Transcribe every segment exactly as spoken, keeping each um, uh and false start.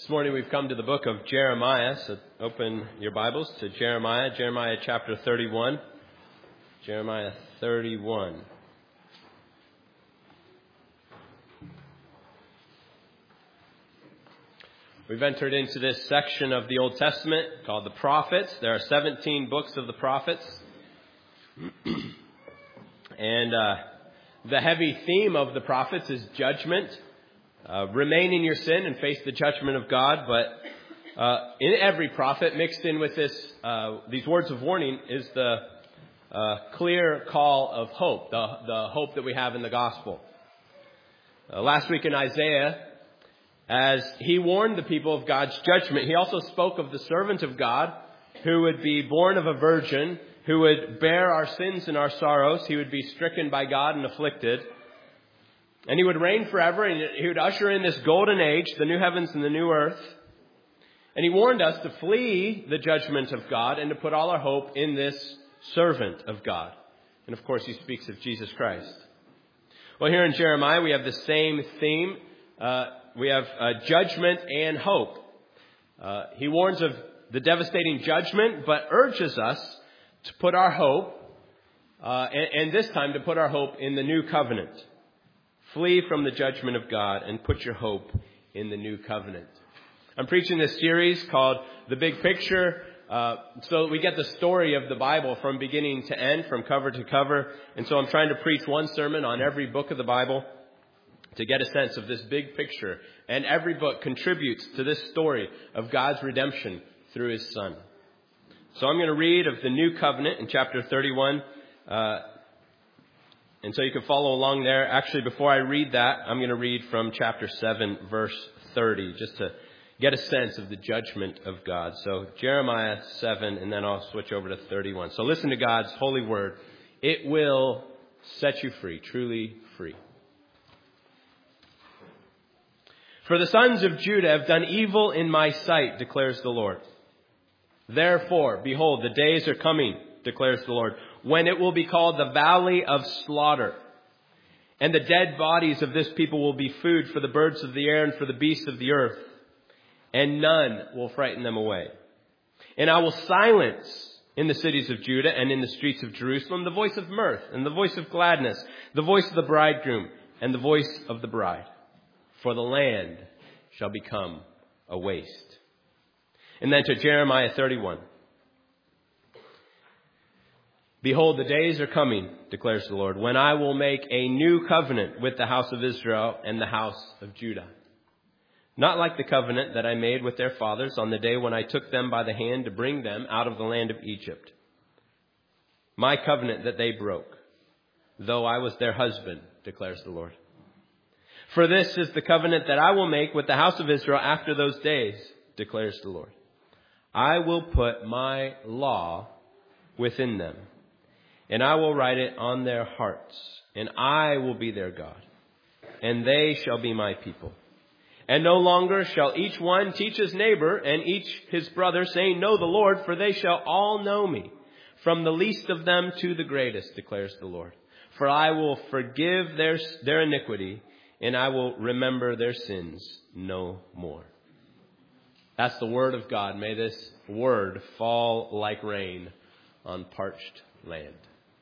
morning we've come to the book of Jeremiah, so open your Bibles to Jeremiah, Jeremiah chapter thirty-one. Jeremiah thirty-one. We've entered into this section of the Old Testament called the Prophets. There are seventeen books of the Prophets. And uh, the heavy theme of the Prophets is judgment. Uh, remain in your sin and face the judgment of God. But uh, in every prophet, mixed in with this, uh, these words of warning, is the uh, clear call of hope, the, the hope that we have in the gospel. Uh, last week in Isaiah, as he warned the people of God's judgment, he also spoke of the servant of God who would be born of a virgin, who would bear our sins and our sorrows. He would be stricken by God and afflicted. And he would reign forever, and he would usher in this golden age, the new heavens and the new earth. And he warned us to flee the judgment of God and to put all our hope in this servant of God. And of course, he speaks of Jesus Christ. Well, here in Jeremiah, we have the same theme. Uh, we have uh, judgment and hope. Uh, he warns of the devastating judgment, but urges us to put our hope, uh, and, and this time to put our hope in the new covenant. Flee from the judgment of God and put your hope in the new covenant. I'm preaching this series called The Big Picture, uh, so that we get the story of the Bible from beginning to end, from cover to cover. And so I'm trying to preach one sermon on every book of the Bible to get a sense of this big picture. And every book contributes to this story of God's redemption through His Son. So I'm going to read of the new covenant in chapter thirty-one. Uh, And so you can follow along there. Actually, before I read that, I'm going to read from chapter seven, verse thirty, just to get a sense of the judgment of God. So Jeremiah seven, and then I'll switch over to thirty-one. So listen to God's holy word. It will set you free, truly free. For the sons of Judah have done evil in my sight, declares the Lord. Therefore, behold, the days are coming, declares the Lord, when it will be called the valley of slaughter. And the dead bodies of this people will be food for the birds of the air and for the beasts of the earth. And none will frighten them away. And I will silence in the cities of Judah and in the streets of Jerusalem the voice of mirth and the voice of gladness, the voice of the bridegroom and the voice of the bride. For the land shall become a waste. And then to Jeremiah thirty-one. Behold, the days are coming, declares the Lord, when I will make a new covenant with the house of Israel and the house of Judah. Not like the covenant that I made with their fathers on the day when I took them by the hand to bring them out of the land of Egypt. My covenant that they broke, though I was their husband, declares the Lord. For this is the covenant that I will make with the house of Israel after those days, declares the Lord. I will put my law within them, and I will write it on their hearts, and I will be their God, and they shall be my people. And no longer shall each one teach his neighbor and each his brother, saying, Know the Lord, for they shall all know me, from the least of them to the greatest, declares the Lord. For I will forgive their, their iniquity, and I will remember their sins no more. That's the word of God. May this word fall like rain on parched land.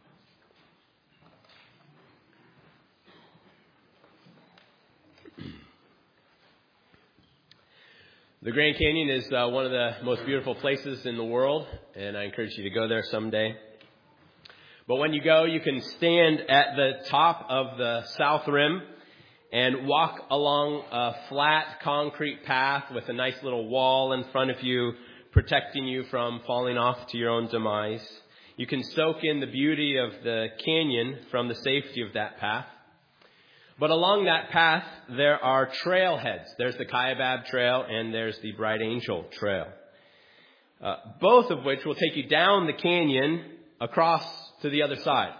The Grand Canyon is uh, one of the most beautiful places in the world, and I encourage you to go there someday. But when you go, you can stand at the top of the South Rim and walk along a flat concrete path with a nice little wall in front of you, protecting you from falling off to your own demise. You can soak in the beauty of the canyon from the safety of that path. But along that path, there are trailheads. There's the Kaibab Trail and there's the Bright Angel Trail. Uh, both of which will take you down the canyon across to the other side.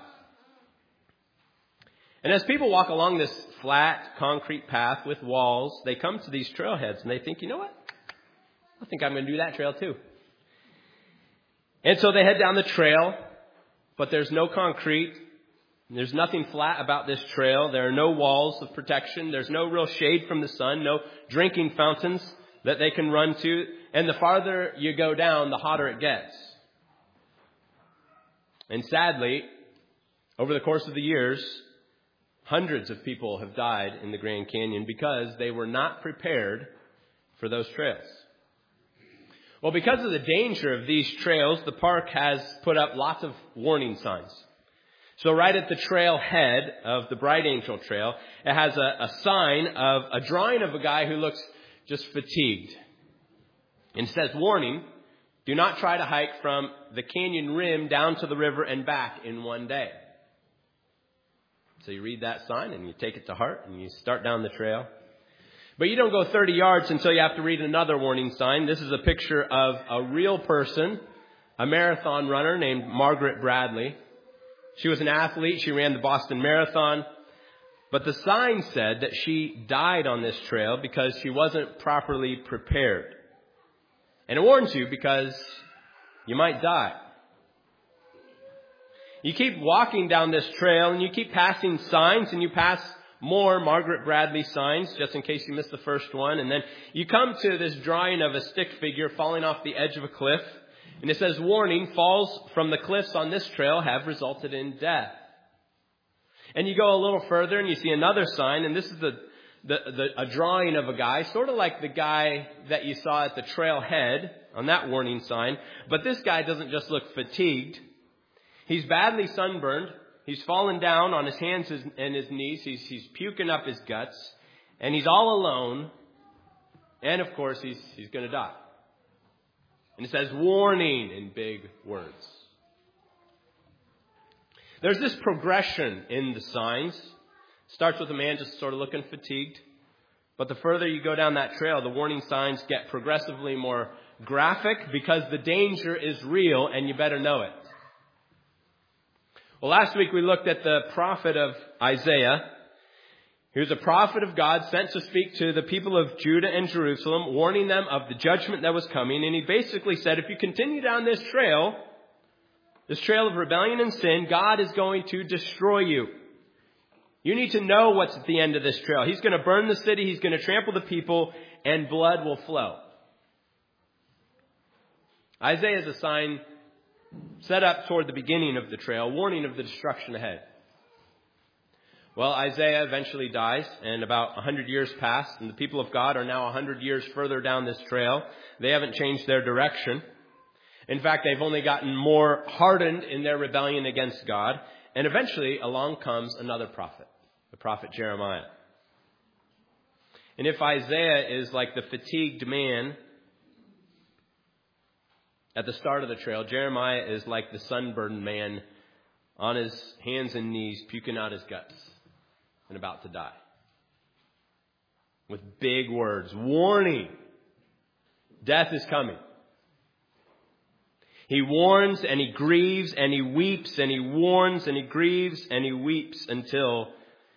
And as people walk along this flat concrete path with walls, they come to these trailheads and they think, you know what? I think I'm going to do that trail too. And so they head down the trail, but there's no concrete. There's nothing flat about this trail. There are no walls of protection. There's no real shade from the sun, no drinking fountains that they can run to. And the farther you go down, the hotter it gets. And sadly, over the course of the years, hundreds of people have died in the Grand Canyon because they were not prepared for those trails. Well, because of the danger of these trails, the park has put up lots of warning signs. So right at the trail head of the Bright Angel Trail, it has a, a sign of a drawing of a guy who looks just fatigued. And it says, warning, do not try to hike from the canyon rim down to the river and back in one day. So you read that sign and you take it to heart and you start down the trail. But you don't go thirty yards until you have to read another warning sign. This is a picture of a real person, a marathon runner named Margaret Bradley. She was an athlete. She ran the Boston Marathon. But the sign said that she died on this trail because she wasn't properly prepared. And it warns you because you might die. You keep walking down this trail and you keep passing signs and you pass more Margaret Bradley signs just in case you missed the first one. And then you come to this drawing of a stick figure falling off the edge of a cliff. And it says, warning, falls from the cliffs on this trail have resulted in death. And you go a little further and you see another sign. And this is the, the, the a drawing of a guy, sort of like the guy that you saw at the trail head on that warning sign. But this guy doesn't just look fatigued. He's badly sunburned. He's fallen down on his hands and his knees. He's, he's puking up his guts. And he's all alone. And, of course, he's, he's going to die. And it says, warning in big words. There's this progression in the signs. It starts with a man just sort of looking fatigued. But the further you go down that trail, the warning signs get progressively more graphic because the danger is real and you better know it. Well, last week we looked at the prophet of Isaiah. He was a prophet of God sent to speak to the people of Judah and Jerusalem, warning them of the judgment that was coming. And he basically said, if you continue down this trail, this trail of rebellion and sin, God is going to destroy you. You need to know what's at the end of this trail. He's going to burn the city, he's going to trample the people, and blood will flow. Isaiah is a sign set up toward the beginning of the trail, warning of the destruction ahead. Well, Isaiah eventually dies, and about one hundred years pass, and the people of God are now one hundred years further down this trail. They haven't changed their direction. In fact, they've only gotten more hardened in their rebellion against God. And eventually, along comes another prophet, the prophet Jeremiah. And if Isaiah is like the fatigued man at the start of the trail, Jeremiah is like the sunburned man on his hands and knees, puking out his guts and about to die. With big words, warning, death is coming. He warns and he grieves and he weeps and he warns and he grieves and he weeps until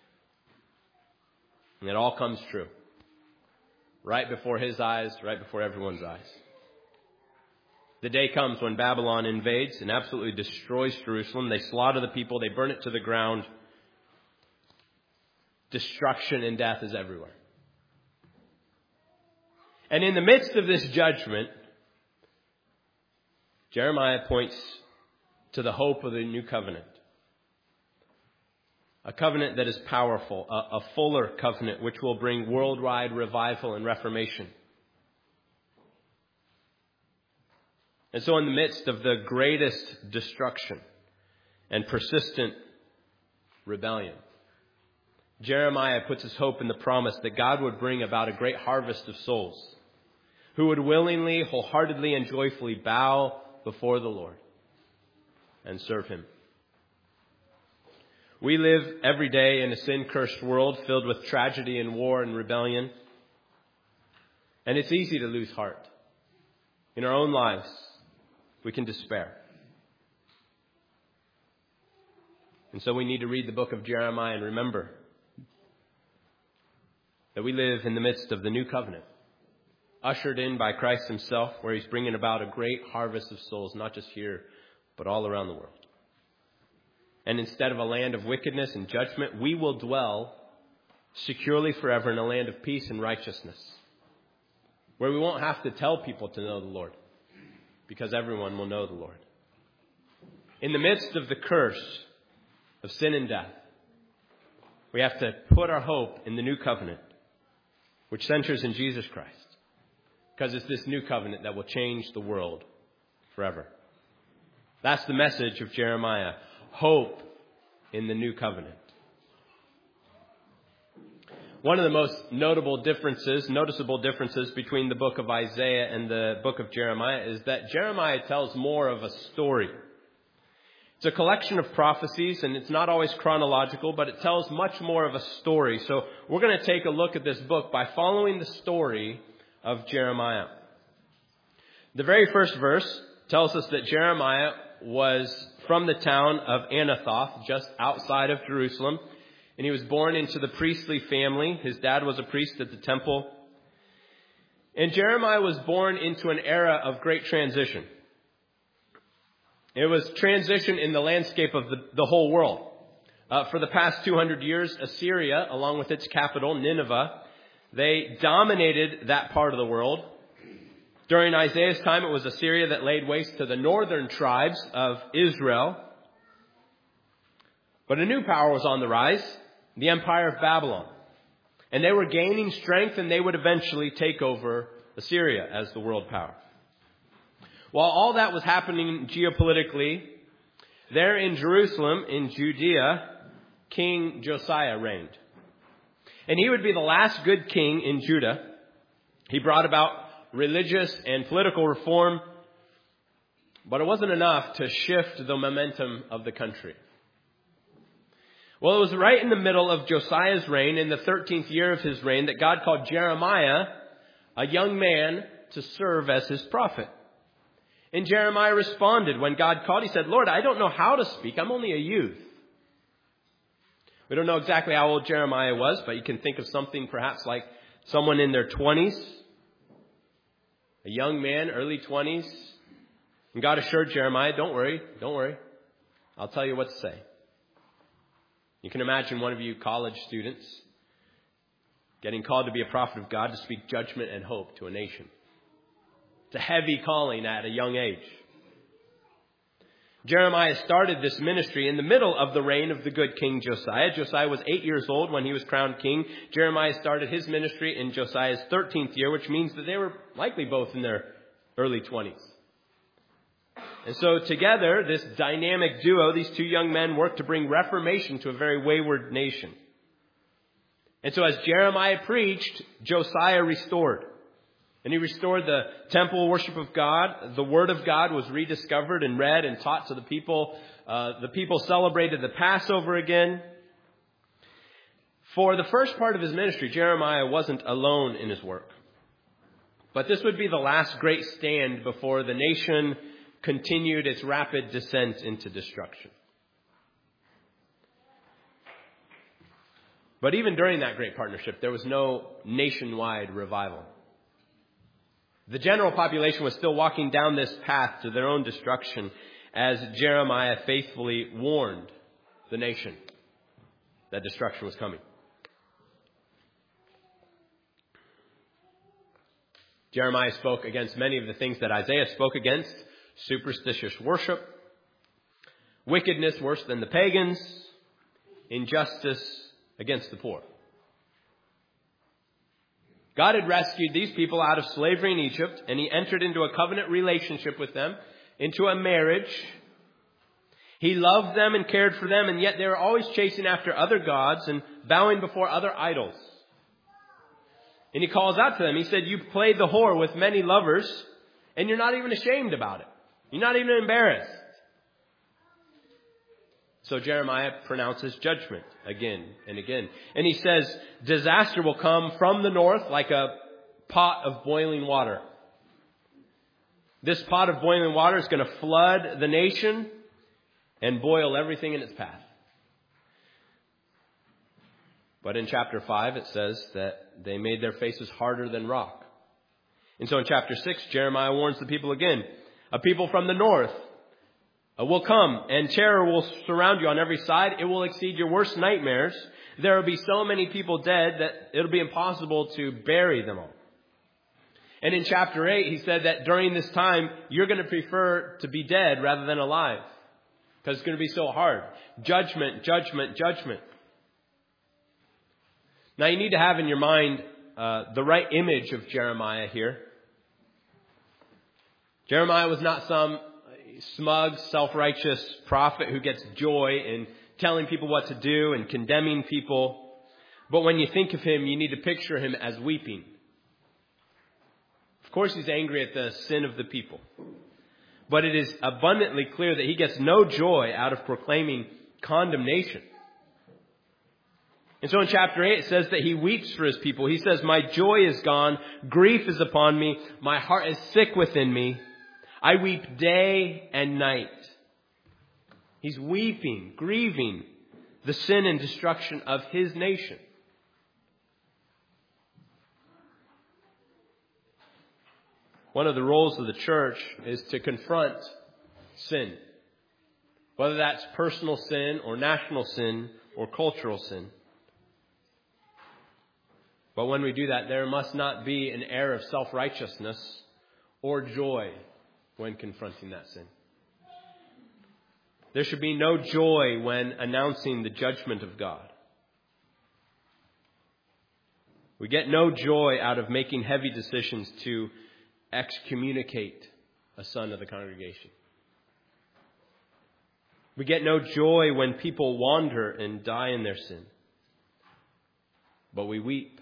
it all comes true. Right before his eyes, right before everyone's eyes. The day comes when Babylon invades and absolutely destroys Jerusalem. They slaughter the people. They burn it to the ground. Destruction and death is everywhere. And in the midst of this judgment, Jeremiah points to the hope of the new covenant. A covenant that is powerful, a, a fuller covenant which will bring worldwide revival and reformation. And so in the midst of the greatest destruction and persistent rebellion, Jeremiah puts his hope in the promise that God would bring about a great harvest of souls who would willingly, wholeheartedly, and joyfully bow before the Lord and serve him. We live every day in a sin-cursed world filled with tragedy and war and rebellion. And it's easy to lose heart. In our own lives, we can despair. And so we need to read the book of Jeremiah and remember that we live in the midst of the new covenant, ushered in by Christ himself, where he's bringing about a great harvest of souls, not just here, but all around the world. And instead of a land of wickedness and judgment, we will dwell securely forever in a land of peace and righteousness, where we won't have to tell people to know the Lord, because everyone will know the Lord. In the midst of the curse of sin and death, we have to put our hope in the new covenant, which centers in Jesus Christ, because it's this new covenant that will change the world forever. That's the message of Jeremiah. Hope in the new covenant. One of the most notable differences, noticeable differences between the book of Isaiah and the book of Jeremiah is that Jeremiah tells more of a story. It's a collection of prophecies, and it's not always chronological, but it tells much more of a story. So we're going to take a look at this book by following the story of Jeremiah. The very first verse tells us that Jeremiah was from the town of Anathoth, just outside of Jerusalem. And he was born into the priestly family. His dad was a priest at the temple. And Jeremiah was born into an era of great transition. It was transition in the landscape of the, the whole world. Uh, for the past two hundred years, Assyria, along with its capital, Nineveh, they dominated that part of the world. During Isaiah's time, it was Assyria that laid waste to the northern tribes of Israel. But a new power was on the rise, the empire of Babylon. And they were gaining strength, and they would eventually take over Assyria as the world power. While all that was happening geopolitically, there in Jerusalem, in Judea, King Josiah reigned. And he would be the last good king in Judah. He brought about religious and political reform, but it wasn't enough to shift the momentum of the country. Well, it was right in the middle of Josiah's reign, in the thirteenth year of his reign, that God called Jeremiah, a young man, to serve as his prophet. And Jeremiah responded when God called. He said, "Lord, I don't know how to speak. I'm only a youth." We don't know exactly how old Jeremiah was, but you can think of something perhaps like someone in their twenties, a young man, early twenties. And God assured Jeremiah, don't worry, don't worry. I'll tell you what to say. You can imagine one of you college students getting called to be a prophet of God to speak judgment and hope to a nation. It's a heavy calling at a young age. Jeremiah started this ministry in the middle of the reign of the good King Josiah. Josiah was eight years old when he was crowned king. Jeremiah started his ministry in Josiah's thirteenth year, which means that they were likely both in their early twenties. And so together, this dynamic duo, these two young men worked to bring reformation to a very wayward nation. And so as Jeremiah preached, Josiah restored. And he restored the temple worship of God. The word of God was rediscovered and read and taught to the people. Uh, the people celebrated the Passover again. For the first part of his ministry, Jeremiah wasn't alone in his work. But this would be the last great stand before the nation continued its rapid descent into destruction. But even during that great partnership, there was no nationwide revival. The general population was still walking down this path to their own destruction as Jeremiah faithfully warned the nation that destruction was coming. Jeremiah spoke against many of the things that Isaiah spoke against: superstitious worship, wickedness worse than the pagans, injustice against the poor. God had rescued these people out of slavery in Egypt, and he entered into a covenant relationship with them, into a marriage. He loved them and cared for them, and yet they were always chasing after other gods and bowing before other idols. And he calls out to them. He said, "You've played the whore with many lovers, and you're not even ashamed about it. You're not even embarrassed." So Jeremiah pronounces judgment again and again. And he says, disaster will come from the north like a pot of boiling water. This pot of boiling water is going to flood the nation and boil everything in its path. But in chapter five, it says that they made their faces harder than rock. And so in chapter six, Jeremiah warns the people again. A people from the north will come, and terror will surround you on every side. It will exceed your worst nightmares. There will be so many people dead that it'll be impossible to bury them all. And in chapter eight, he said that during this time, you're going to prefer to be dead rather than alive. Because it's going to be so hard. Judgment, judgment, judgment. Now you need to have in your mind uh, the right image of Jeremiah here. Jeremiah was not some smug, self-righteous prophet who gets joy in telling people what to do and condemning people. But when you think of him, you need to picture him as weeping. Of course, he's angry at the sin of the people. But it is abundantly clear that he gets no joy out of proclaiming condemnation. And so in chapter eight, it says that he weeps for his people. He says, my joy is gone. Grief is upon me. My heart is sick within me. I weep day and night. He's weeping, grieving the sin and destruction of his nation. One of the roles of the church is to confront sin. Whether that's personal sin or national sin or cultural sin. But when we do that, there must not be an air of self-righteousness or joy when confronting that sin. There should be no joy when announcing the judgment of God. We get no joy out of making heavy decisions to excommunicate a son of the congregation. We get no joy when people wander and die in their sin. But we weep,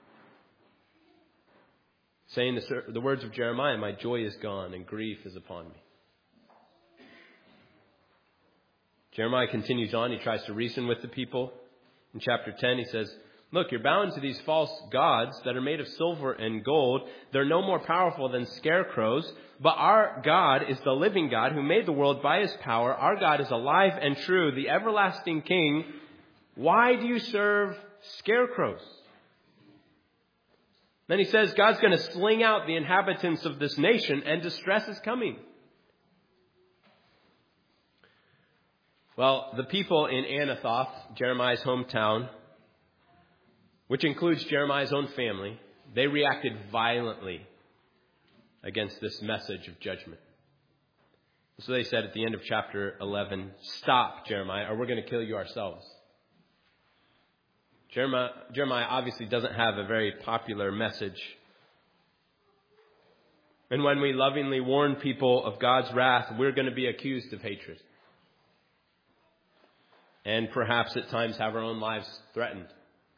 saying the, the words of Jeremiah, my joy is gone and grief is upon me. Jeremiah continues on. He tries to reason with the people. In chapter ten, he says, look, you're bound to these false gods that are made of silver and gold. They're no more powerful than scarecrows. But our God is the living God who made the world by his power. Our God is alive and true, the everlasting King. Why do you serve scarecrows? Then he says God's going to sling out the inhabitants of this nation and distress is coming. Well, the people in Anathoth, Jeremiah's hometown, which includes Jeremiah's own family, they reacted violently against this message of judgment. So they said at the end of chapter eleven, stop, Jeremiah, or we're going to kill you ourselves. Jeremiah, Jeremiah obviously doesn't have a very popular message. And when we lovingly warn people of God's wrath, we're going to be accused of hatred. And perhaps at times have our own lives threatened.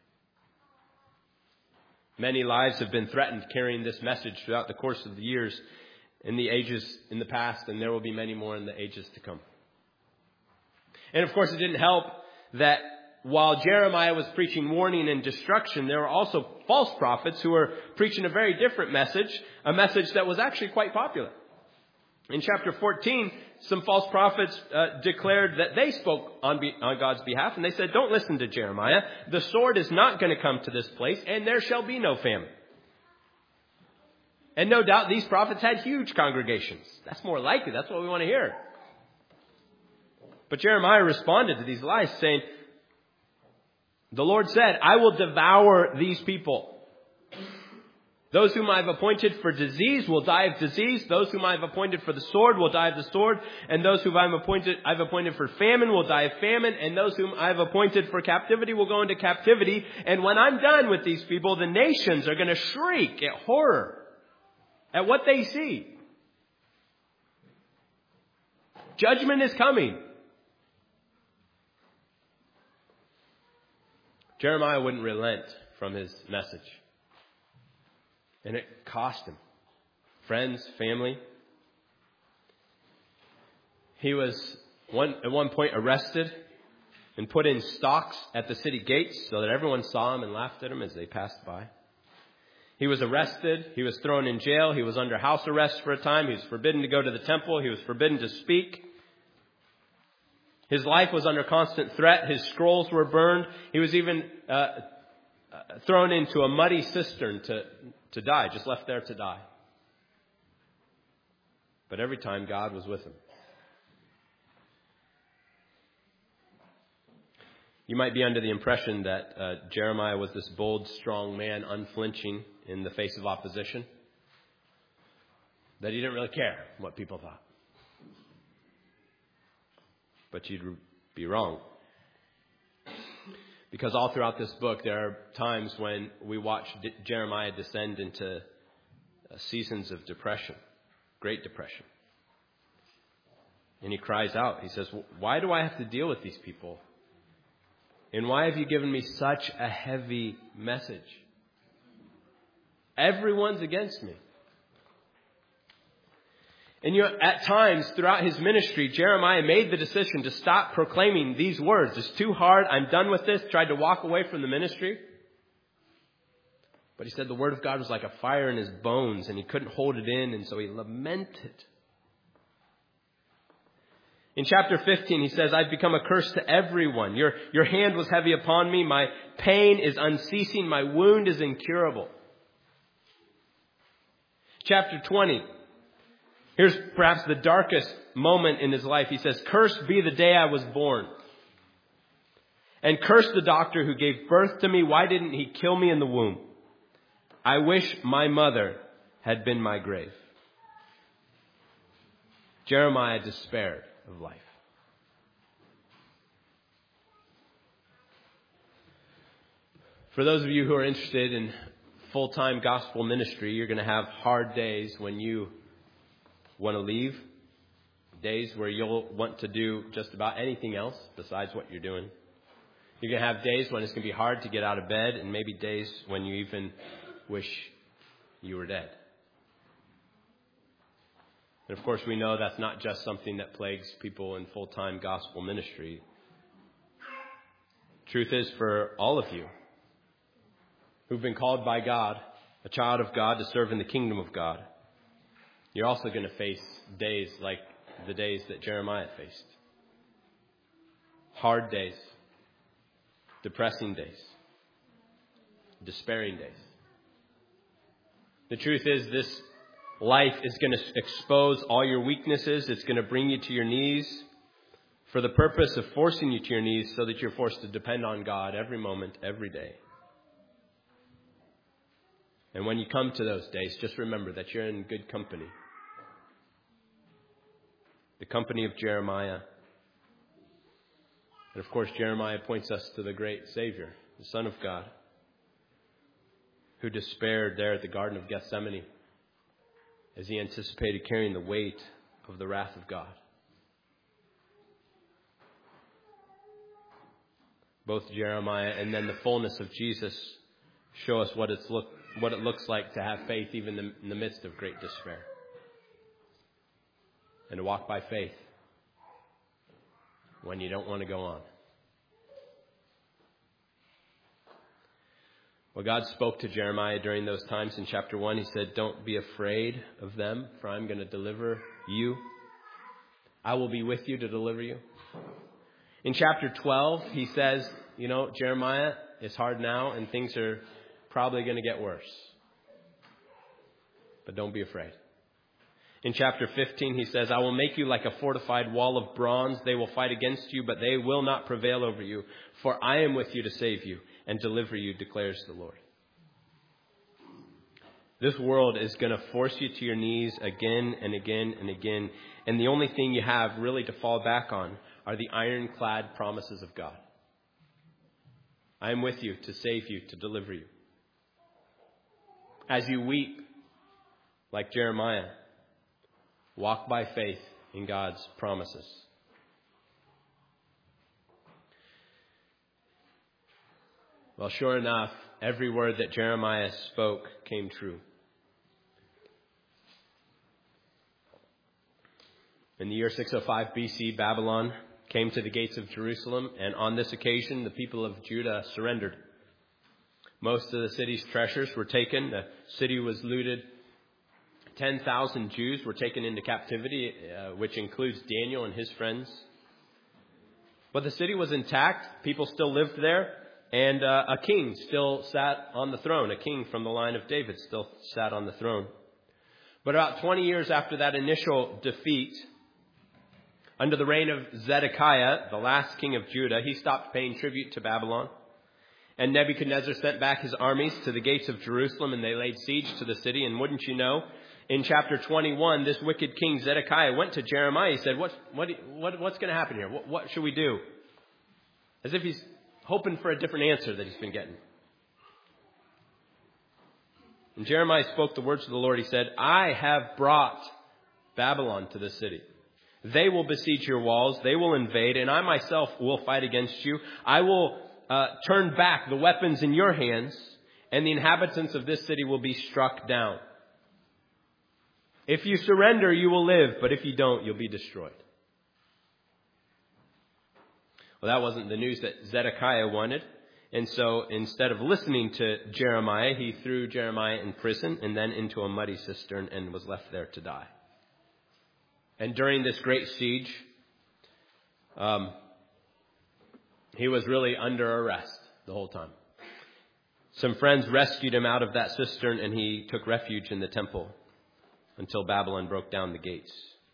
Many lives have been threatened carrying this message throughout the course of the years, in the ages in the past, and there will be many more in the ages to come. And of course, it didn't help that while Jeremiah was preaching warning and destruction, there were also false prophets who were preaching a very different message, a message that was actually quite popular. In chapter fourteen, some false prophets uh, declared that they spoke on, be- on God's behalf, and they said, don't listen to Jeremiah. The sword is not going to come to this place, and there shall be no famine. And no doubt these prophets had huge congregations. That's more likely. That's what we want to hear. But Jeremiah responded to these lies, saying, the Lord said, I will devour these people. Those whom I have appointed for disease will die of disease. Those whom I have appointed for the sword will die of the sword. And those whom I have appointed, I've appointed for famine will die of famine. And those whom I have appointed for captivity will go into captivity. And when I'm done with these people, the nations are going to shriek at horror at what they see. Judgment is coming. Jeremiah wouldn't relent from his message. And it cost him. Friends, family. He was one, at one point arrested and put in stocks at the city gates so that everyone saw him and laughed at him as they passed by. He was arrested. He was thrown in jail. He was under house arrest for a time. He was forbidden to go to the temple. He was forbidden to speak. His life was under constant threat. His scrolls were burned. He was even uh, thrown into a muddy cistern to, to die, just left there to die. But every time God was with him. You might be under the impression that uh, Jeremiah was this bold, strong man, unflinching in the face of opposition. that he didn't really care what people thought. But you'd be wrong. Because all throughout this book, there are times when we watch D- Jeremiah descend into uh, seasons of depression, great depression. And he cries out. He says, why do I have to deal with these people? And why have you given me such a heavy message? Everyone's against me. And you know, at times throughout his ministry, Jeremiah made the decision to stop proclaiming these words. It's too hard. I'm done with this. Tried to walk away from the ministry. But he said the word of God was like a fire in his bones and he couldn't hold it in. And so he lamented. In chapter fifteen, he says, I've become a curse to everyone. Your, your hand was heavy upon me. My pain is unceasing. My wound is incurable. Chapter twenty. Here's perhaps the darkest moment in his life. He says, cursed be the day I was born. And cursed the doctor who gave birth to me. Why didn't he kill me in the womb? I wish my mother had been my grave. Jeremiah despaired of life. For those of you who are interested in full-time gospel ministry, you're going to have hard days when you want to leave, days where you'll want to do just about anything else besides what you're doing. You're going to have days when it's going to be hard to get out of bed, and maybe days when you even wish you were dead. And of course, we know that's not just something that plagues people in full-time gospel ministry. Truth is, for all of you who've been called by God, a child of God, to serve in the kingdom of God, you're also going to face days like the days that Jeremiah faced. Hard days, depressing days, despairing days. The truth is, this life is going to expose all your weaknesses. It's going to bring you to your knees for the purpose of forcing you to your knees so that you're forced to depend on God every moment, every day. And when you come to those days, just remember that you're in good company. The company of Jeremiah. And of course, Jeremiah points us to the great Savior, the Son of God, who despaired there at the Garden of Gethsemane as he anticipated carrying the weight of the wrath of God. Both Jeremiah and then the fullness of Jesus show us what it's look what it looks like to have faith even in the midst of great despair. And to walk by faith when you don't want to go on. Well, God spoke to Jeremiah during those times in chapter one. He said, don't be afraid of them, for I'm going to deliver you. I will be with you to deliver you. In chapter twelve, he says, you know, Jeremiah, it's hard now and things are probably going to get worse. But don't be afraid. In chapter fifteen, he says, I will make you like a fortified wall of bronze. They will fight against you, but they will not prevail over you. For I am with you to save you and deliver you, declares the Lord. This world is going to force you to your knees again and again and again. And the only thing you have really to fall back on are the ironclad promises of God. I am with you to save you, to deliver you. As you weep, like Jeremiah, walk by faith in God's promises. Well, sure enough, every word that Jeremiah spoke came true. In the year six oh five B C, Babylon came to the gates of Jerusalem, and on this occasion, the people of Judah surrendered. Most of the city's treasures were taken. The city was looted. ten thousand Jews were taken into captivity, uh, which includes Daniel and his friends. But the city was intact. People still lived there. And uh, a king still sat on the throne. A king from the line of David still sat on the throne. But about twenty years after that initial defeat, under the reign of Zedekiah, the last king of Judah, he stopped paying tribute to Babylon. And Nebuchadnezzar sent back his armies to the gates of Jerusalem, and they laid siege to the city. And wouldn't you know, in chapter twenty-one, this wicked king Zedekiah went to Jeremiah. He said, what, what, what, what's going to happen here? What, what should we do? As if he's hoping for a different answer that he's been getting. And Jeremiah spoke the words of the Lord. He said, I have brought Babylon to this city. They will besiege your walls. They will invade, and I myself will fight against you. I will uh, turn back the weapons in your hands, and the inhabitants of this city will be struck down. If you surrender, you will live, but if you don't, you'll be destroyed. Well, that wasn't the news that Zedekiah wanted. And so instead of listening to Jeremiah, he threw Jeremiah in prison and then into a muddy cistern and was left there to die. And during this great siege, um, he was really under arrest the whole time. Some friends rescued him out of that cistern, and he took refuge in the temple until Babylon broke down the gates.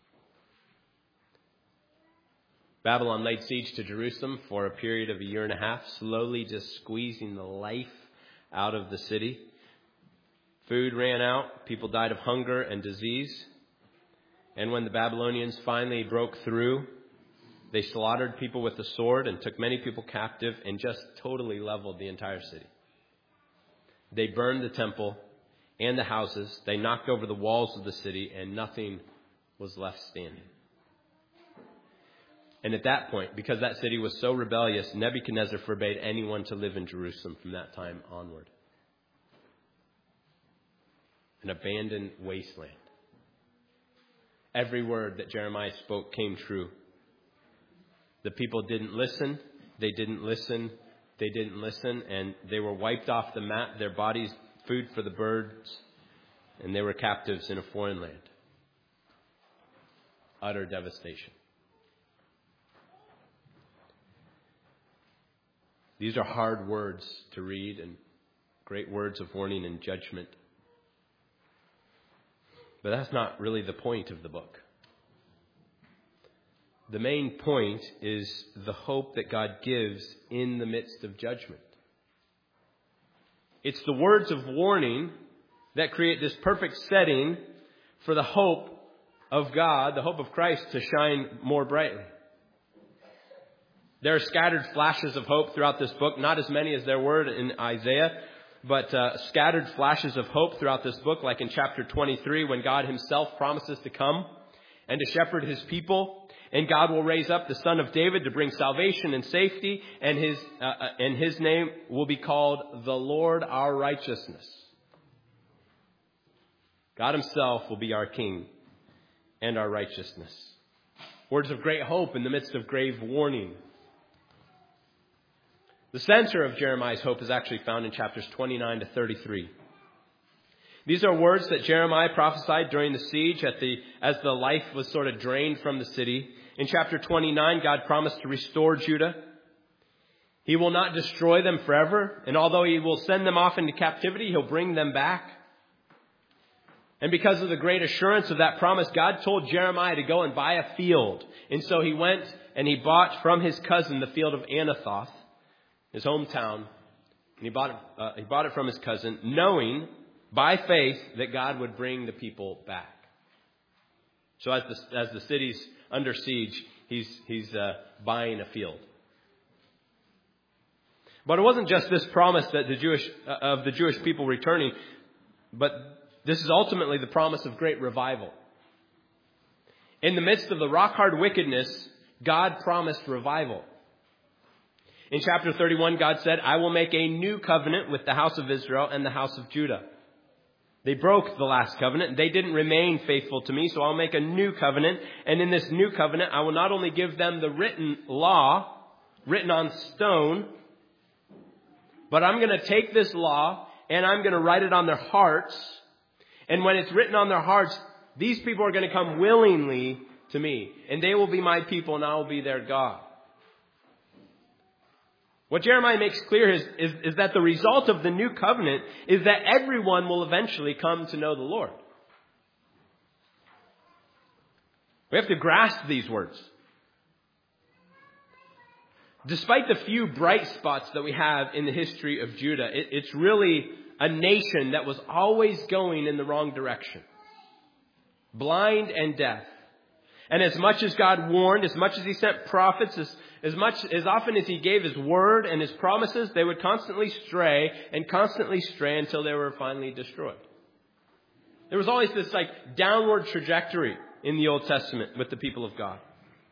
Babylon laid siege to Jerusalem for a period of a year and a half, slowly just squeezing the life out of the city. Food ran out. People died of hunger and disease. And when the Babylonians finally broke through, they slaughtered people with the sword and took many people captive and just totally leveled the entire city. They burned the temple and the houses. They knocked over the walls of the city, and nothing was left standing. And at that point, because that city was so rebellious, Nebuchadnezzar forbade anyone to live in Jerusalem from that time onward. An abandoned wasteland. Every word that Jeremiah spoke came true. The people didn't listen. They didn't listen. They didn't listen. And they were wiped off the map, their bodies food for the birds. And they were captives in a foreign land. Utter devastation. These are hard words to read and great words of warning and judgment. But that's not really the point of the book. The main point is the hope that God gives in the midst of judgment. It's the words of warning that create this perfect setting for the hope of God, the hope of Christ, to shine more brightly. There are scattered flashes of hope throughout this book, not as many as there were in Isaiah, but uh, scattered flashes of hope throughout this book, like in chapter twenty-three, when God himself promises to come and to shepherd his people, and God will raise up the Son of David to bring salvation and safety, and his uh, and his name will be called the Lord our righteousness. God himself will be our King and our righteousness. Words of great hope in the midst of grave warning. The center of Jeremiah's hope is actually found in chapters twenty-nine to thirty-three. These are words that Jeremiah prophesied during the siege at the, as the life was sort of drained from the city. In chapter twenty-nine, God promised to restore Judah. He will not destroy them forever. And although he will send them off into captivity, he'll bring them back. And because of the great assurance of that promise, God told Jeremiah to go and buy a field. And so he went and he bought from his cousin the field of Anathoth, his hometown, and he bought it, uh, he bought it from his cousin, knowing by faith that God would bring the people back. So as the as the city's under siege, he's he's uh, buying a field. But it wasn't just this promise that the Jewish uh, of the Jewish people returning, but this is ultimately the promise of great revival. In the midst of the rock hard wickedness, God promised revival. In chapter thirty-one, God said, I will make a new covenant with the house of Israel and the house of Judah. They broke the last covenant. They didn't remain faithful to me, so I'll make a new covenant. And in this new covenant, I will not only give them the written law, written on stone, but I'm going to take this law and I'm going to write it on their hearts. And when it's written on their hearts, these people are going to come willingly to me. And they will be my people and I will be their God. What Jeremiah makes clear is, is, is that the result of the new covenant is that everyone will eventually come to know the Lord. We have to grasp these words. Despite the few bright spots that we have in the history of Judah, it, it's really a nation that was always going in the wrong direction. blind and deaf. And as much as God warned, as much as he sent prophets, as, as much as often as he gave his word and his promises, they would constantly stray and constantly stray until they were finally destroyed. There was always this like downward trajectory in the Old Testament with the people of God.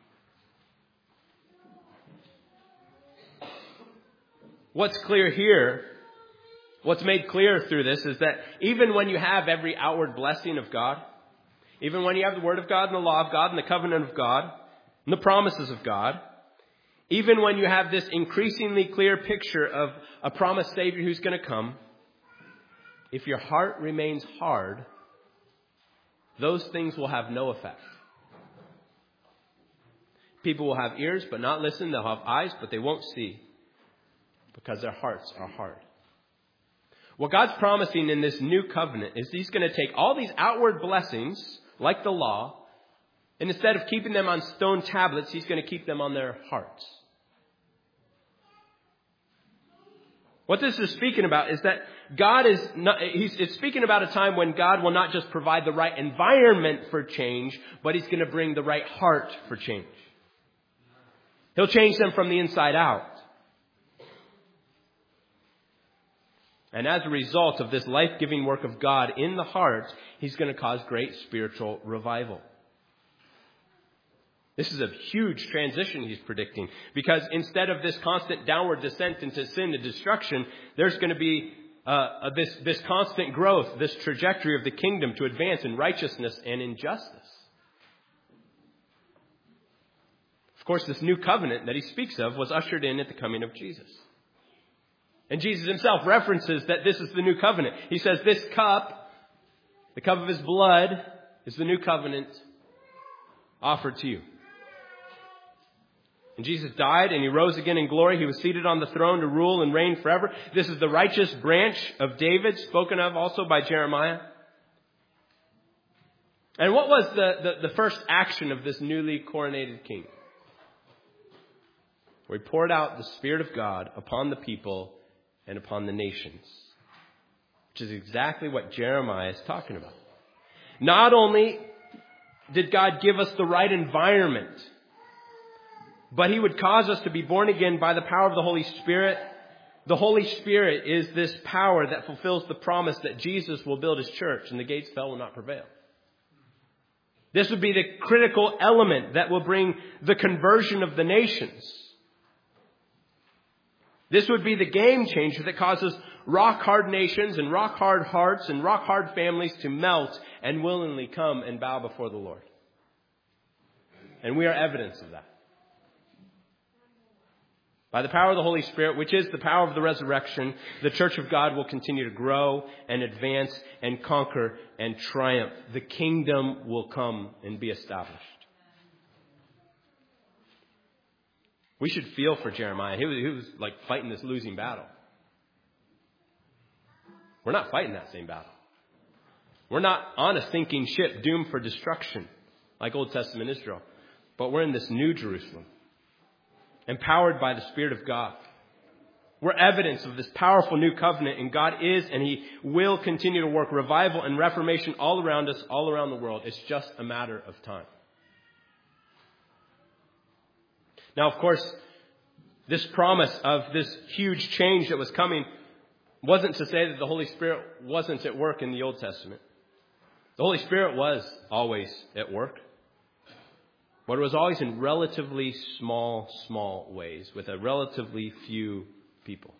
What's clear here, what's made clear through this is that even when you have every outward blessing of God, even when you have the Word of God and the law of God and the covenant of God and the promises of God, even when you have this increasingly clear picture of a promised Savior who's going to come, if your heart remains hard, those things will have no effect. People will have ears but not listen. They'll have eyes but they won't see because their hearts are hard. What God's promising in this new covenant is he's going to take all these outward blessings, like the law, and instead of keeping them on stone tablets, he's going to keep them on their hearts. What this is speaking about is that God is not, he's it's speaking about a time when God will not just provide the right environment for change, but he's going to bring the right heart for change. He'll change them from the inside out. And as a result of this life-giving work of God in the heart, he's going to cause great spiritual revival. This is a huge transition he's predicting, because instead of this constant downward descent into sin and destruction, there's going to be uh, this, this constant growth, this trajectory of the kingdom to advance in righteousness and in justice. Of course, this new covenant that he speaks of was ushered in at the coming of Jesus. And Jesus himself references that this is the new covenant. He says this cup, the cup of his blood, is the new covenant offered to you. And Jesus died and he rose again in glory. He was seated on the throne to rule and reign forever. This is the righteous branch of David, spoken of also by Jeremiah. And what was the, the, the first action of this newly coronated king? Where he poured out the Spirit of God upon the people and upon the nations. Which is exactly what Jeremiah is talking about. Not only did God give us the right environment, but he would cause us to be born again by the power of the Holy Spirit. The Holy Spirit is this power that fulfills the promise that Jesus will build his church and the gates of hell will not prevail. This would be the critical element that will bring the conversion of the nations. This would be the game changer that causes rock-hard nations and rock-hard hearts and rock-hard families to melt and willingly come and bow before the Lord. And we are evidence of that. By the power of the Holy Spirit, which is the power of the resurrection, the church of God will continue to grow and advance and conquer and triumph. The kingdom will come and be established. We should feel for Jeremiah. He was, he was like fighting this losing battle. We're not fighting that same battle. We're not on a sinking ship doomed for destruction like Old Testament Israel. But we're in this new Jerusalem, empowered by the Spirit of God. We're evidence of this powerful new covenant, and God is and he will continue to work revival and reformation all around us, all around the world. It's just a matter of time. Now, of course, this promise of this huge change that was coming wasn't to say that the Holy Spirit wasn't at work in the Old Testament. The Holy Spirit was always at work. But it was always in relatively small, small ways with a relatively few people.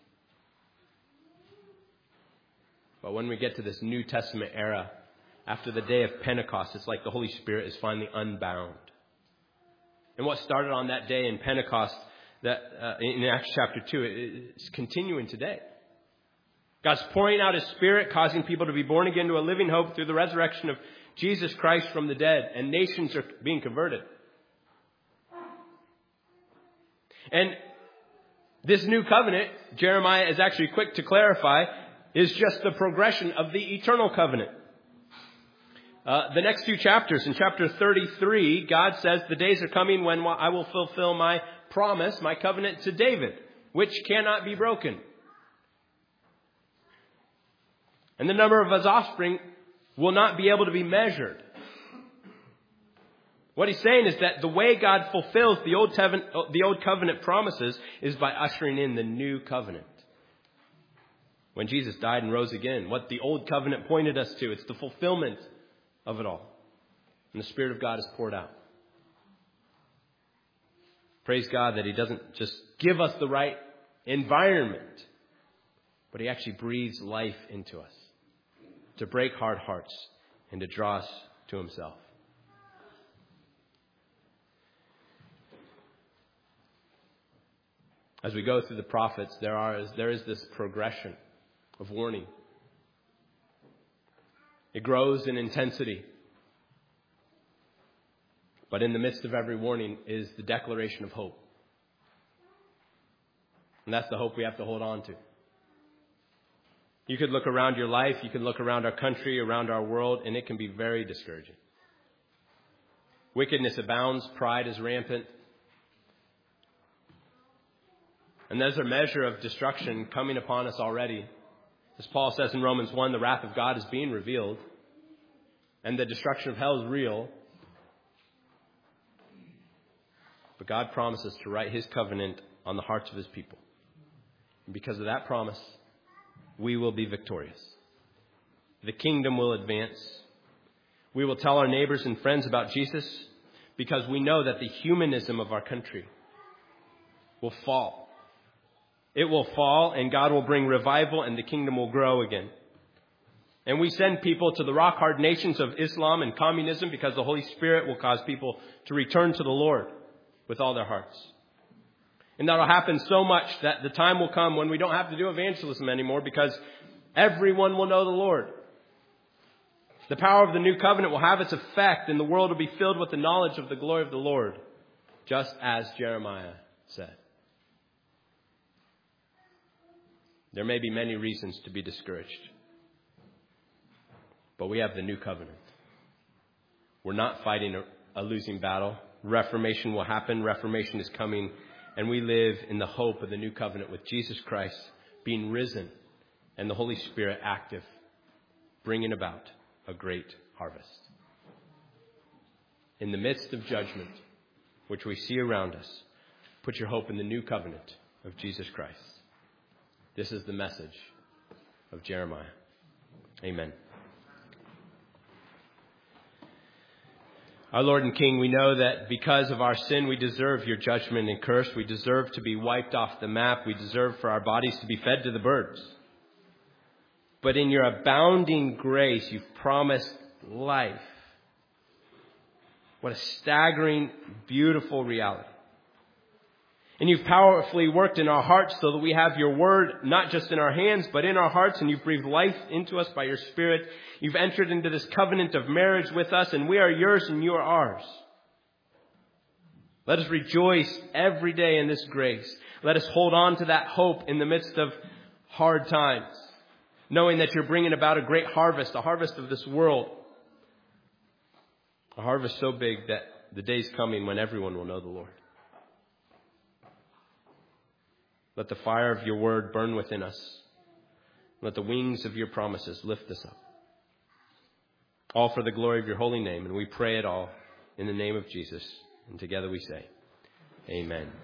But when we get to this New Testament era, after the day of Pentecost, it's like the Holy Spirit is finally unbound. And what started on that day in Pentecost, that uh, in Acts chapter two, is continuing today. God's pouring out his Spirit, causing people to be born again to a living hope through the resurrection of Jesus Christ from the dead, and nations are being converted. And this new covenant, Jeremiah is actually quick to clarify, is just the progression of the eternal covenant. Uh, the next few chapters, in chapter thirty-three, God says, the days are coming when I will fulfill my promise, my covenant to David, which cannot be broken. And the number of his offspring will not be able to be measured. What he's saying is that the way God fulfills the old covenant, the old covenant promises is by ushering in the new covenant. When Jesus died and rose again, what the old covenant pointed us to, it's the fulfillment of it all. And the Spirit of God is poured out. Praise God that he doesn't just give us the right environment, but he actually breathes life into us to break hard hearts and to draw us to himself. As we go through the prophets, there are there is this progression of warning. It grows in intensity. But in the midst of every warning is the declaration of hope. And that's the hope we have to hold on to. You could look around your life, you can look around our country, around our world, and it can be very discouraging. Wickedness abounds, pride is rampant. And there's a measure of destruction coming upon us already. As Paul says in Romans one, the wrath of God is being revealed, and the destruction of hell is real. But God promises to write his covenant on the hearts of his people. And because of that promise, we will be victorious. The kingdom will advance. We will tell our neighbors and friends about Jesus because we know that the humanism of our country will fall. It will fall, and God will bring revival, and the kingdom will grow again. And we send people to the rock-hard nations of Islam and communism because the Holy Spirit will cause people to return to the Lord with all their hearts. And that'll happen so much that the time will come when we don't have to do evangelism anymore because everyone will know the Lord. The power of the new covenant will have its effect, and the world will be filled with the knowledge of the glory of the Lord, just as Jeremiah said. There may be many reasons to be discouraged, but we have the new covenant. We're not fighting a, a losing battle. Reformation will happen. Reformation is coming. And we live in the hope of the new covenant with Jesus Christ being risen and the Holy Spirit active, bringing about a great harvest. In the midst of judgment, which we see around us, put your hope in the new covenant of Jesus Christ. This is the message of Jeremiah. Amen. Our Lord and King, we know that because of our sin, we deserve your judgment and curse. We deserve to be wiped off the map. We deserve for our bodies to be fed to the birds. But in your abounding grace, you've promised life. What a staggering, beautiful reality. And you've powerfully worked in our hearts so that we have your word, not just in our hands, but in our hearts. And you've breathed life into us by your Spirit. You've entered into this covenant of marriage with us, and we are yours and you are ours. Let us rejoice every day in this grace. Let us hold on to that hope in the midst of hard times, knowing that you're bringing about a great harvest, a harvest of this world. A harvest so big that the day's coming when everyone will know the Lord. Let the fire of your word burn within us. Let the wings of your promises lift us up. All for the glory of your holy name. And we pray it all in the name of Jesus. And together we say, Amen.